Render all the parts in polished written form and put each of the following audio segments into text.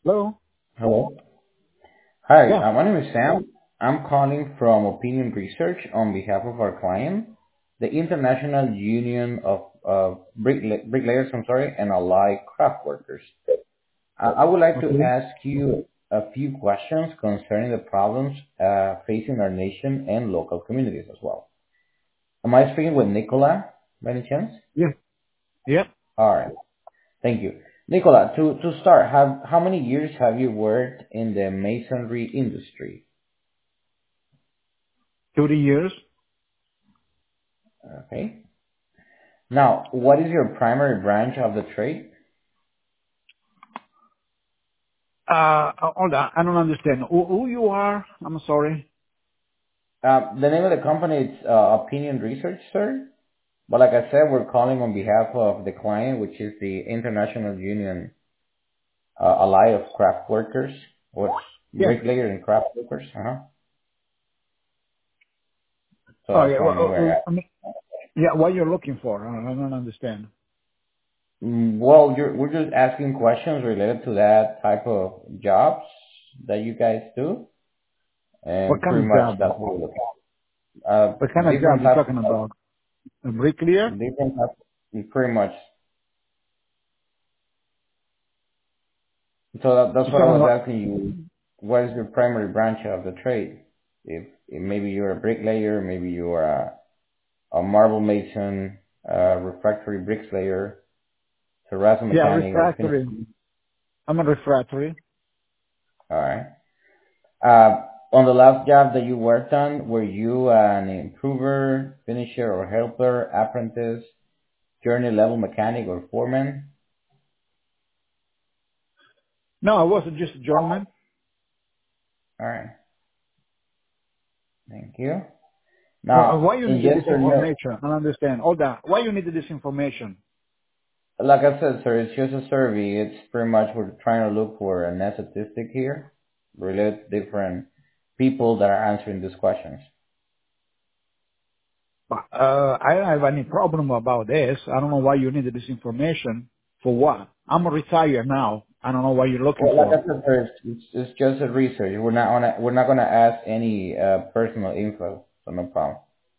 Hello? Hello. Hi, Yeah. my name is Sam. I'm calling from Opinion Research on behalf of our client, the International Union of Bricklayers, and Allied Craft Workers. I would like to Okay. ask you a few questions concerning the problems facing our nation and local communities as well. Am I speaking with Nicola by any chance? Yeah. Yeah. All right. Thank you. Nicola, to start, how many years have you worked in the masonry industry? 30 years. Okay. Now, what is your primary branch of the trade? Hold on. I don't understand. Who you are? I'm sorry. The name of the company is Opinion Research, sir. But like I said, we're calling on behalf of the client, which is the International Union Ally of Craft Workers, or Yeah. bricklayers and craft workers. So Oh, that's yeah. why we're at. I mean, yeah, what you're looking for? I don't understand. Well, we're just asking questions related to that type of jobs that you guys do, What and kind pretty of much job? that's what we're looking at. What kind of job Different you types talking of about? A bricklayer? different types, pretty much. So that's You what I talking was about? asking you. What is your primary branch of the trade? If maybe you're a bricklayer, maybe you're a marble mason, refractory bricklayer, terrazzo Yeah, mechanic, or finish. refractory. I'm a refractory. All right. On the last job that you worked on, were you an improver, finisher, or helper, apprentice, journey level mechanic, or foreman? No, I wasn't just a German. All right. Thank you. Now, Why you in needed yes this or no, information? I don't understand. Hold on. Why you needed this information? like I said, sir, it's just a survey. It's pretty much we're trying to look for a net statistic here related to different people that are answering these questions. I don't have any problem about this. I don't know why you needed this information. For what? I'm retired now. I don't know what you're looking Well, like for. I said, sir, it's just a research. We're not gonna ask any personal info, so no problem.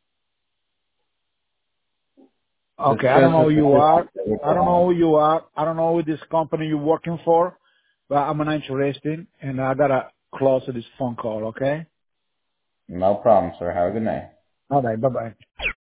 It's Okay, I don't just know a who you are. statistic that we're I don't know following. who you are. I don't know who this company you're working for, but I'm not interested, and I gotta close this phone call. Okay. No problem, sir. Have a good night. All right. Bye bye.